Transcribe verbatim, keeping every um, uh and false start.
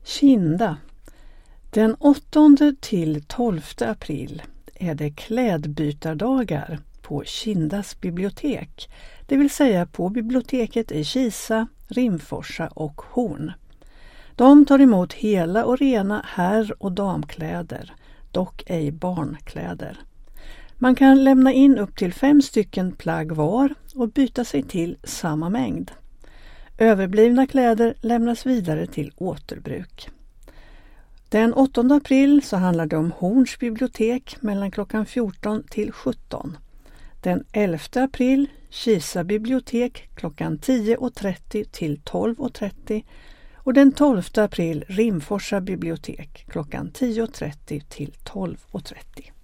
Kinda. Den åttonde till tolfte april är det klädbytardagar på Kindas bibliotek, det vill säga på biblioteket i Kisa, Rimforsa och Horn. De tar emot hela och rena herr- och damkläder, dock ej barnkläder. Man kan lämna in upp till fem stycken plagg var och byta sig till samma mängd. Överblivna kläder lämnas vidare till återbruk. Den åttonde april så handlar det om Horns bibliotek mellan klockan fjorton till sjutton. Den elfte april Kisa bibliotek klockan tio och trettio till tolv och trettio och den tolfte april Rimforsa bibliotek klockan tio och trettio till tolv och trettio.